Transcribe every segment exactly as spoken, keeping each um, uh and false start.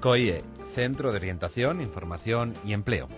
COIE, Centro de Orientación, Información y Empleo.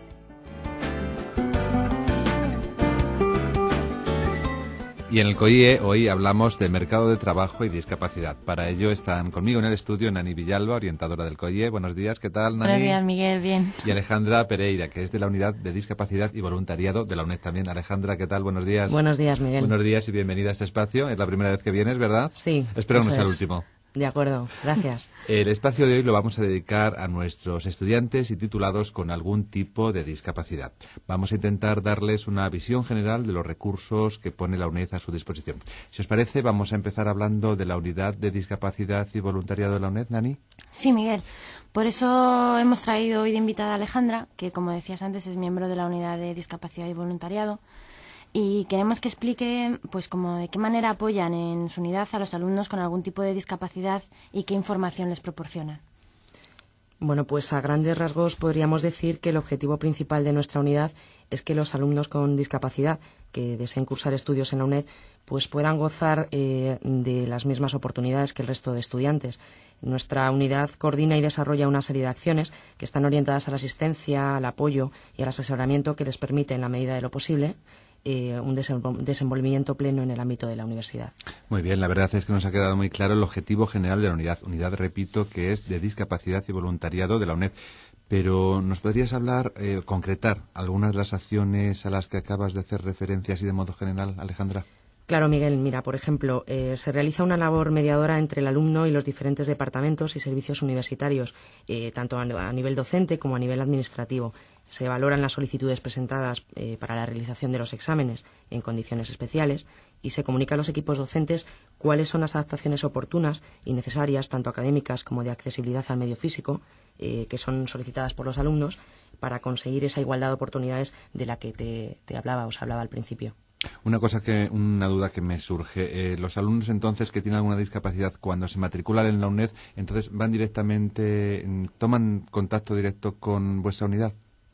Y en el COIE hoy hablamos de mercado de trabajo y discapacidad. Para ello están conmigo en el estudio Nani Villalba, orientadora del COIE. Buenos días, ¿qué tal, Nani? Buenos días, Miguel, bien. Y Alejandra Pereira, que es de la Unidad de Discapacidad y Voluntariado de la UNED también. Alejandra, ¿qué tal? Buenos días. Buenos días, Miguel. Buenos días y bienvenida a este espacio. Es la primera vez que vienes, ¿verdad? Sí. Espero no sea el es. último. De acuerdo, gracias. El espacio de hoy lo vamos a dedicar a nuestros estudiantes y titulados con algún tipo de discapacidad. Vamos a intentar darles una visión general de los recursos que pone la UNED a su disposición. Si os parece, vamos a empezar hablando de la Unidad de Discapacidad y Voluntariado de la UNED, Nani. Sí, Miguel. Por eso hemos traído hoy de invitada a Alejandra, que como decías antes es miembro de la Unidad de Discapacidad y Voluntariado. Y queremos que explique pues como de qué manera apoyan en su unidad a los alumnos con algún tipo de discapacidad y qué información les proporcionan. Bueno, pues a grandes rasgos podríamos decir que el objetivo principal de nuestra unidad es que los alumnos con discapacidad que deseen cursar estudios en la UNED pues puedan gozar eh, de las mismas oportunidades que el resto de estudiantes. Nuestra unidad coordina y desarrolla una serie de acciones que están orientadas a la asistencia, al apoyo y al asesoramiento que les permite, en la medida de lo posible, Eh, un desenvolvimiento pleno en el ámbito de la universidad. Muy bien, la verdad es que nos ha quedado muy claro el objetivo general de la unidad. Unidad, repito, que es de discapacidad y voluntariado de la UNED. Pero, ¿nos podrías hablar, eh, concretar algunas de las acciones a las que acabas de hacer referencia así de modo general, Alejandra? Claro, Miguel. Mira, por ejemplo, eh, se realiza una labor mediadora entre el alumno y los diferentes departamentos y servicios universitarios, eh, tanto a, a nivel docente como a nivel administrativo. Se valoran las solicitudes presentadas eh, para la realización de los exámenes en condiciones especiales y se comunica a los equipos docentes cuáles son las adaptaciones oportunas y necesarias, tanto académicas como de accesibilidad al medio físico, eh, que son solicitadas por los alumnos para conseguir esa igualdad de oportunidades de la que te, te hablaba, os hablaba al principio. Una cosa que, una duda que me surge. Eh, los alumnos entonces que tienen alguna discapacidad cuando se matriculan en la UNED, entonces van directamente, toman contacto directo con vuestra unidad.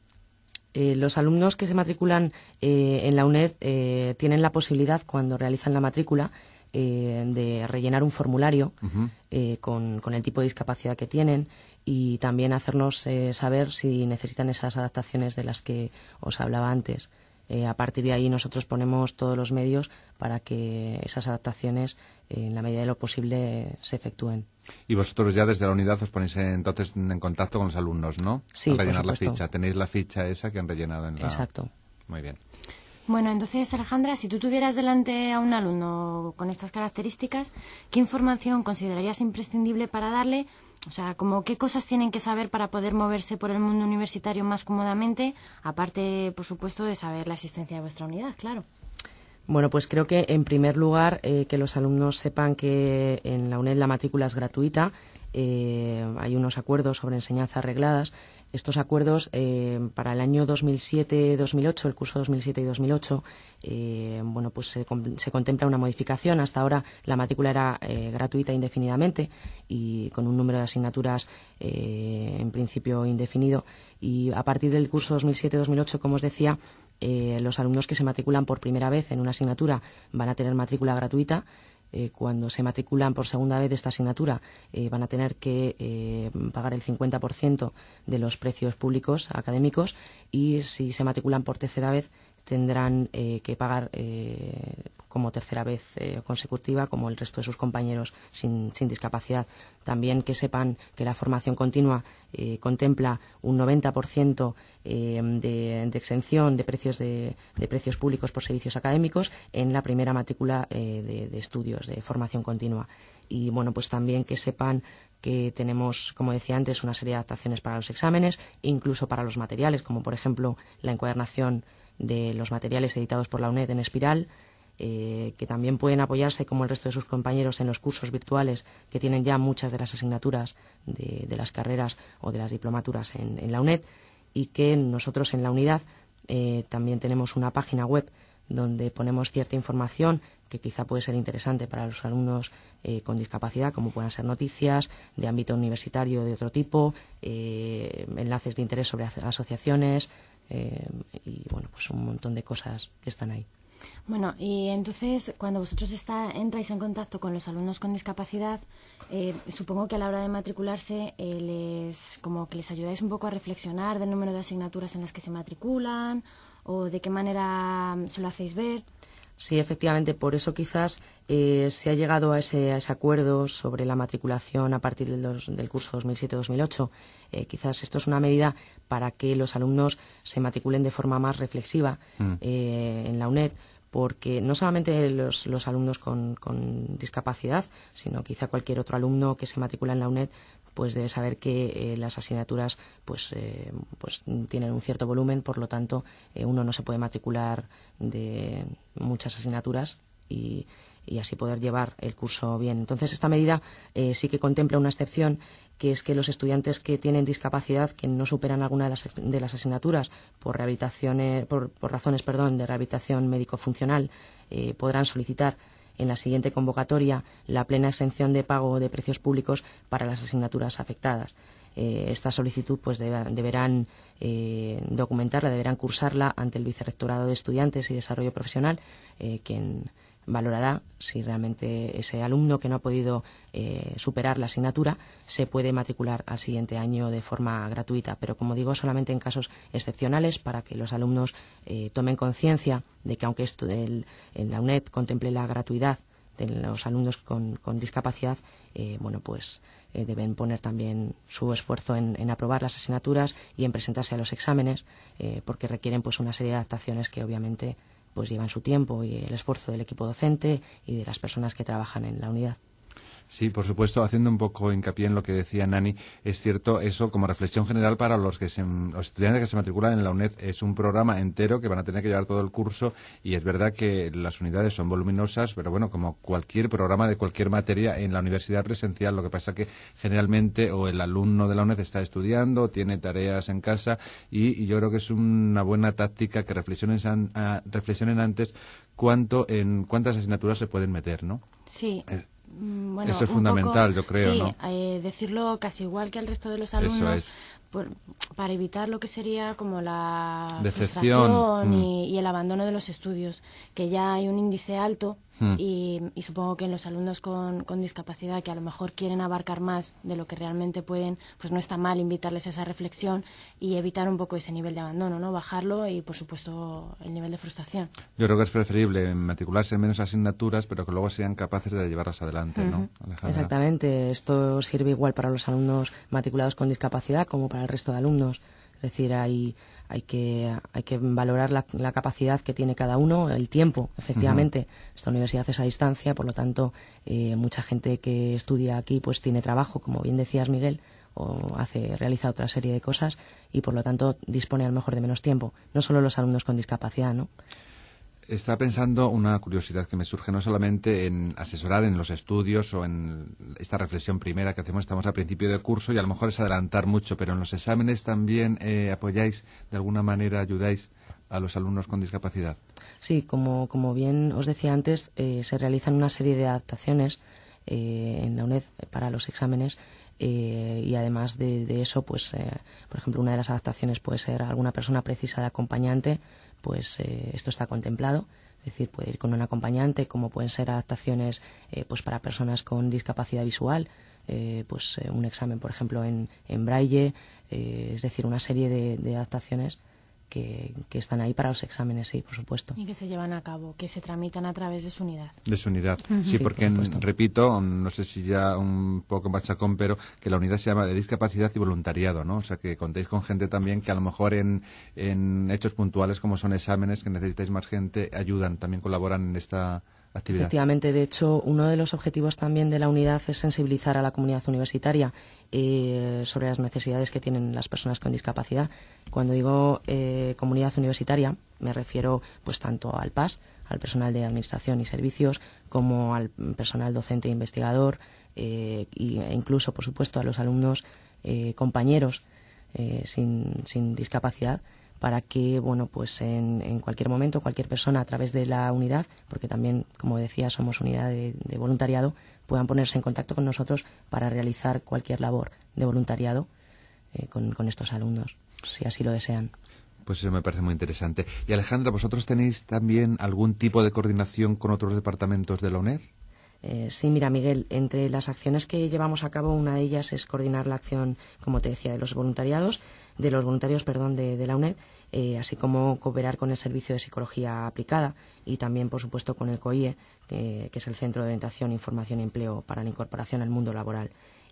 Eh, los alumnos que se matriculan eh, en la UNED eh, tienen la posibilidad, cuando realizan la matrícula, eh, de rellenar un formulario uh-huh. eh, con, con el tipo de discapacidad que tienen y también hacernos eh, saber si necesitan esas adaptaciones de las que os hablaba antes. Eh, a partir de ahí nosotros ponemos todos los medios para que esas adaptaciones, eh, en la medida de lo posible, se efectúen. Y vosotros ya desde la unidad os ponéis entonces en contacto con los alumnos, ¿no? Sí, al rellenar por supuesto. la ficha. Tenéis la ficha esa que han rellenado en la... Exacto. Muy bien. Bueno, entonces, Alejandra, si tú tuvieras delante a un alumno con estas características, ¿qué información considerarías imprescindible para darle? O sea, como qué cosas tienen que saber para poder moverse por el mundo universitario más cómodamente, aparte, por supuesto, de saber la existencia de vuestra unidad, claro. Bueno, pues creo que, en primer lugar, eh, que los alumnos sepan que en la UNED la matrícula es gratuita. Eh, hay unos acuerdos sobre enseñanzas regladas. Estos acuerdos, eh, para el año dos mil siete dos mil ocho, el curso dos mil siete y dos mil ocho, eh, bueno, pues se, se contempla una modificación. Hasta ahora la matrícula era eh, gratuita indefinidamente y con un número de asignaturas eh, en principio indefinido. Y a partir del curso dos mil siete dos mil ocho, como os decía, eh, los alumnos que se matriculan por primera vez en una asignatura van a tener matrícula gratuita. Eh, cuando se matriculan por segunda vez de esta asignatura eh, van a tener que eh, pagar el cincuenta por ciento de los precios públicos académicos y si se matriculan por tercera vez tendrán eh, que pagar eh, como tercera vez eh, consecutiva como el resto de sus compañeros sin, sin discapacidad. También que sepan que la formación continua eh, contempla un noventa por ciento eh, de, de exención de precios de, de precios públicos por servicios académicos en la primera matrícula eh, de, de estudios de formación continua. Y bueno, pues también que sepan que tenemos, como decía antes, una serie de adaptaciones para los exámenes, incluso para los materiales, como por ejemplo la encuadernación de los materiales editados por la UNED en espiral, eh, que también pueden apoyarse, como el resto de sus compañeros, en los cursos virtuales que tienen ya muchas de las asignaturas de, de las carreras o de las diplomaturas en, en la UNED, y que nosotros en la unidad eh, también tenemos una página web donde ponemos cierta información que quizá puede ser interesante para los alumnos eh, con discapacidad, como puedan ser noticias de ámbito universitario de otro tipo, eh, enlaces de interés sobre asociaciones, Eh, y bueno, pues un montón de cosas que están ahí. Bueno, y entonces cuando vosotros está, entráis en contacto con los alumnos con discapacidad, eh, supongo que a la hora de matricularse eh, les como que les ayudáis un poco a reflexionar del número de asignaturas en las que se matriculan o de qué manera se lo hacéis ver. Sí, efectivamente, por eso quizás eh, se ha llegado a ese, a ese acuerdo sobre la matriculación a partir del, dos, del curso dos mil siete dos mil ocho. Eh, quizás esto es una medida para que los alumnos se matriculen de forma más reflexiva mm. eh, en la UNED, porque no solamente los, los alumnos con, con discapacidad, sino quizá cualquier otro alumno que se matricula en la UNED pues debe saber que eh, las asignaturas pues, eh, pues tienen un cierto volumen, por lo tanto eh, uno no se puede matricular de muchas asignaturas y, y así poder llevar el curso bien. Entonces esta medida eh, sí que contempla una excepción, que es que los estudiantes que tienen discapacidad, que no superan alguna de las, de las asignaturas por, rehabilitaciones, por, por razones perdón, de rehabilitación médico-funcional, eh, podrán solicitar en la siguiente convocatoria la plena exención de pago de precios públicos para las asignaturas afectadas. Eh, esta solicitud pues debe, deberán eh, documentarla, deberán cursarla ante el Vicerrectorado de Estudiantes y Desarrollo Profesional, eh, quien valorará si realmente ese alumno que no ha podido eh, superar la asignatura se puede matricular al siguiente año de forma gratuita, pero como digo, solamente en casos excepcionales, para que los alumnos eh, tomen conciencia de que aunque esto del, en la UNED contemple la gratuidad de los alumnos con, con discapacidad, eh, bueno pues eh, deben poner también su esfuerzo en, en aprobar las asignaturas y en presentarse a los exámenes, eh, porque requieren pues una serie de adaptaciones que obviamente pues llevan su tiempo y el esfuerzo del equipo docente y de las personas que trabajan en la unidad. Sí, por supuesto, haciendo un poco hincapié en lo que decía Nani, es cierto eso como reflexión general para los que se, los estudiantes que se matriculan en la UNED. Es un programa entero que van a tener que llevar todo el curso y es verdad que las unidades son voluminosas, pero bueno, como cualquier programa de cualquier materia en la universidad presencial, lo que pasa que generalmente o el alumno de la UNED está estudiando, tiene tareas en casa y, y yo creo que es una buena táctica que reflexionen, an, a, reflexionen antes cuánto en cuántas asignaturas se pueden meter, ¿no? Sí. Es, Bueno, Eso es fundamental, poco, yo creo, sí, ¿no? Eh, decirlo casi igual que al resto de los alumnos, Eso es. por, para evitar lo que sería como la decepción frustración mm. y, y el abandono de los estudios, que ya hay un índice alto mm. y, y supongo que en los alumnos con, con discapacidad, que a lo mejor quieren abarcar más de lo que realmente pueden, pues no está mal invitarles a esa reflexión y evitar un poco ese nivel de abandono, ¿no? Bajarlo y, por supuesto, el nivel de frustración. Yo creo que es preferible matricularse en menos asignaturas, pero que luego sean capaces de llevarlas adelante, ¿no? Uh-huh. Alejandra. Exactamente. Esto sirve igual para los alumnos matriculados con discapacidad como para el resto de alumnos. Es decir, hay, hay, que, hay que valorar la, la capacidad que tiene cada uno, el tiempo, efectivamente. Uh-huh. Esta universidad es a distancia, por lo tanto, eh, mucha gente que estudia aquí pues tiene trabajo, como bien decías, Miguel, o hace realiza otra serie de cosas y, por lo tanto, dispone a lo mejor de menos tiempo. No solo los alumnos con discapacidad, ¿no? Estaba pensando una curiosidad que me surge no solamente en asesorar en los estudios o en esta reflexión primera que hacemos, estamos al principio de curso y a lo mejor es adelantar mucho, pero en los exámenes también eh, apoyáis, de alguna manera ayudáis a los alumnos con discapacidad. Sí, como, como bien os decía antes, eh, se realizan una serie de adaptaciones eh, en la UNED para los exámenes. Eh, y además de, de eso, pues, eh, por ejemplo, una de las adaptaciones puede ser alguna persona precisa de acompañante, pues eh, esto está contemplado, es decir, puede ir con un acompañante, como pueden ser adaptaciones eh, pues para personas con discapacidad visual, eh, pues eh, un examen, por ejemplo, en, en braille, eh, es decir, una serie de, de adaptaciones que, que están ahí para los exámenes, sí, por supuesto. Y que se llevan a cabo, que se tramitan a través de su unidad. De su unidad, uh-huh. sí, sí, porque, por en, repito, no sé si ya un poco machacón, pero que la unidad se llama de discapacidad y voluntariado, ¿no? O sea, que contéis con gente también que a lo mejor en, en hechos puntuales, como son exámenes, que necesitáis más gente, ayudan, también colaboran en esta actividad. Efectivamente, de hecho, uno de los objetivos también de la unidad es sensibilizar a la comunidad universitaria eh, sobre las necesidades que tienen las personas con discapacidad. Cuando digo eh, comunidad universitaria, me refiero pues tanto al P A S, al personal de administración y servicios, como al personal docente e investigador, eh, e incluso, por supuesto, a los alumnos eh, compañeros eh, sin, sin discapacidad, para que, bueno, pues en, en cualquier momento, cualquier persona a través de la unidad, porque también, como decía, somos unidad de, de voluntariado, puedan ponerse en contacto con nosotros para realizar cualquier labor de voluntariado eh, con, con estos alumnos, si así lo desean. Pues eso me parece muy interesante. Y Alejandra, ¿vosotros tenéis también algún tipo de coordinación con otros departamentos de la UNED? Eh, sí, mira, Miguel, entre las acciones que llevamos a cabo, una de ellas es coordinar la acción, como te decía, de los voluntariados, de los voluntarios, perdón, de, de la UNED, eh, así como cooperar con el Servicio de Psicología Aplicada y también, por supuesto, con el COIE, que, que es el Centro de Orientación, Información y Empleo para la Incorporación al Mundo Laboral.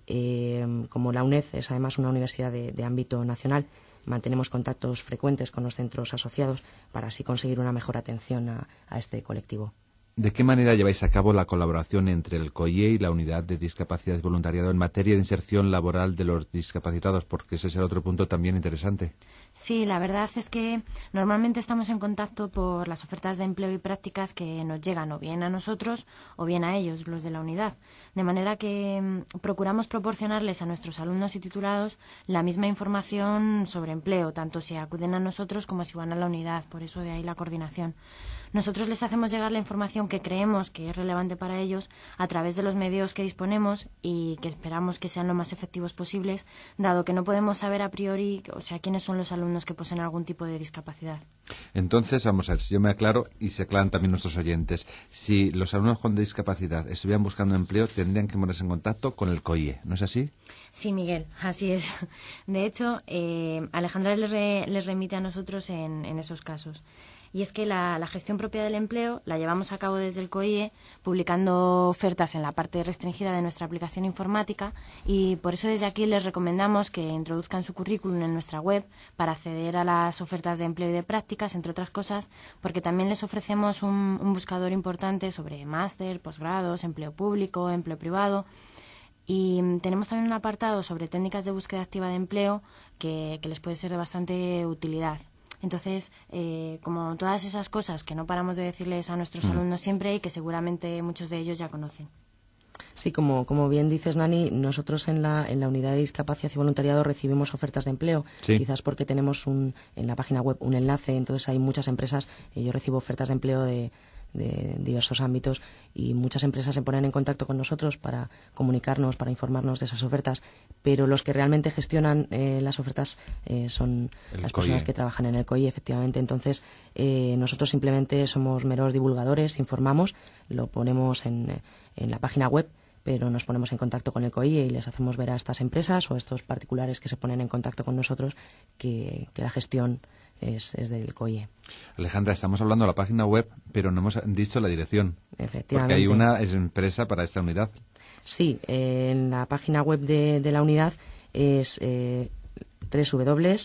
Eh, como la UNED es además una universidad de, de ámbito nacional, mantenemos contactos frecuentes con los centros asociados para así conseguir una mejor atención a, a este colectivo. ¿De qué manera lleváis a cabo la colaboración entre el COIE y la Unidad de Discapacidad y Voluntariado en materia de inserción laboral de los discapacitados? Porque ese es el otro punto también interesante. Sí, la verdad es que normalmente estamos en contacto por las ofertas de empleo y prácticas que nos llegan o bien a nosotros o bien a ellos, los de la unidad. De manera que mmm, procuramos proporcionarles a nuestros alumnos y titulados la misma información sobre empleo, tanto si acuden a nosotros como si van a la unidad. Por eso de ahí la coordinación. Nosotros les hacemos llegar la información que creemos que es relevante para ellos a través de los medios que disponemos y que esperamos que sean lo más efectivos posibles, dado que no podemos saber a priori, o sea, quiénes son los alumnos que poseen algún tipo de discapacidad. Entonces, vamos a ver, si yo me aclaro y se aclaran también nuestros oyentes, si los alumnos con discapacidad estuvieran buscando empleo, tendrían que ponerse en contacto con el COIE, ¿no es así? Sí, Miguel, así es. De hecho, eh, Alejandra les, re, les remite a nosotros en, en esos casos. Y es que la, la gestión propia del empleo la llevamos a cabo desde el COIE, publicando ofertas en la parte restringida de nuestra aplicación informática, y por eso desde aquí les recomendamos que introduzcan su currículum en nuestra web para acceder a las ofertas de empleo y de prácticas, entre otras cosas, porque también les ofrecemos un, un buscador importante sobre máster, posgrados, empleo público, empleo privado. Y tenemos también un apartado sobre técnicas de búsqueda activa de empleo que, que les puede ser de bastante utilidad. Entonces, eh, como todas esas cosas que no paramos de decirles a nuestros mm. alumnos siempre y que seguramente muchos de ellos ya conocen. Sí, como, como bien dices, Nani, nosotros en la, en la unidad de discapacidad y voluntariado recibimos ofertas de empleo, sí. Quizás porque tenemos un, en la página web un enlace, entonces hay muchas empresas, y yo recibo ofertas de empleo de, de diversos ámbitos y muchas empresas se ponen en contacto con nosotros para comunicarnos, para informarnos de esas ofertas, pero los que realmente gestionan eh, las ofertas eh, son el las COIE. Personas que trabajan en el COIE, efectivamente. Entonces, eh, nosotros simplemente somos meros divulgadores, informamos, lo ponemos en, en la página web, pero nos ponemos en contacto con el COIE y les hacemos ver a estas empresas o a estos particulares que se ponen en contacto con nosotros que, que la gestión Es, es del COIE. Alejandra, estamos hablando de la página web, pero no hemos dicho la dirección. Efectivamente. Porque hay una es empresa para esta unidad. Sí, eh, en la página web de, de la unidad es eh, doble u doble u doble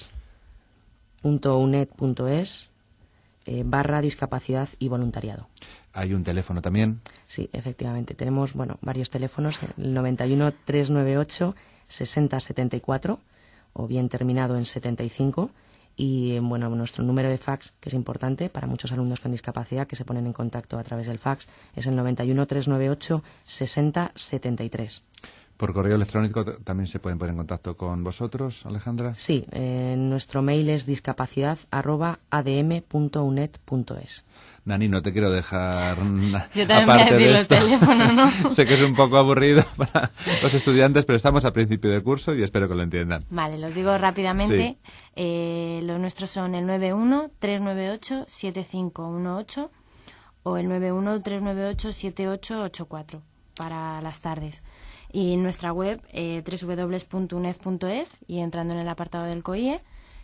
u punto uned punto es eh, barra discapacidad y voluntariado. ¿Hay un teléfono también? Sí, efectivamente. Tenemos bueno varios teléfonos, el noventa y uno, trescientos noventa y ocho, sesenta setenta y cuatro o bien terminado en setenta y cinco. Y bueno, nuestro número de fax, que es importante para muchos alumnos con discapacidad que se ponen en contacto a través del fax, es el noventa y uno, trescientos noventa y ocho, sesenta setenta y tres. ¿Por correo electrónico también se pueden poner en contacto con vosotros, Alejandra? Sí, eh, nuestro mail es discapacidad arroba adm punto uned punto es. Nani, no te quiero dejar Yo también aparte voy a decir de esto. El teléfono, ¿no? Sé que es un poco aburrido para los estudiantes, pero estamos a principio de curso y espero que lo entiendan. Vale, los digo rápidamente. Sí. Eh, los nuestros son el noventa y uno, trescientos noventa y ocho, setenta y cinco dieciocho o el noventa y uno, trescientos noventa y ocho, setenta y ocho ochenta y cuatro para las tardes. Y en nuestra web, eh, doble u doble u doble u punto uned punto es, y entrando en el apartado del COIE,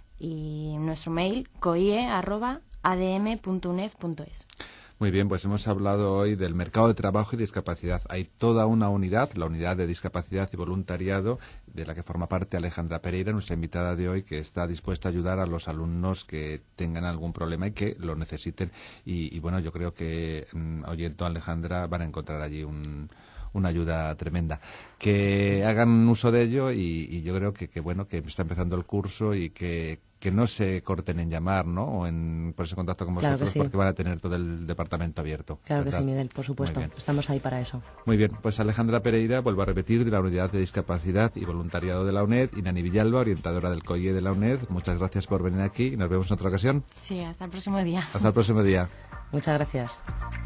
y nuestro mail, coie arroba adm punto uned punto es. Muy bien, pues hemos hablado hoy del mercado de trabajo y discapacidad. Hay toda una unidad, la unidad de discapacidad y voluntariado, de la que forma parte Alejandra Pereira, nuestra invitada de hoy, que está dispuesta a ayudar a los alumnos que tengan algún problema y que lo necesiten. Y, y bueno, yo creo que mmm, oyendo a Alejandra van a encontrar allí un... una ayuda tremenda. Que hagan uso de ello y, y yo creo que, que bueno que está empezando el curso y que, que no se corten en llamar, ¿no? O en ponerse en contacto con vosotros, claro sí. Porque van a tener todo el departamento abierto. Claro ¿verdad? Que sí, Miguel, por supuesto. Estamos ahí para eso. Muy bien, pues Alejandra Pereira, vuelvo a repetir, de la Unidad de Discapacidad y Voluntariado de la UNED, y Nani Villalba, orientadora del COIE de la UNED. Muchas gracias por venir aquí y nos vemos en otra ocasión. Sí, hasta el próximo día. Hasta el próximo día. Muchas gracias.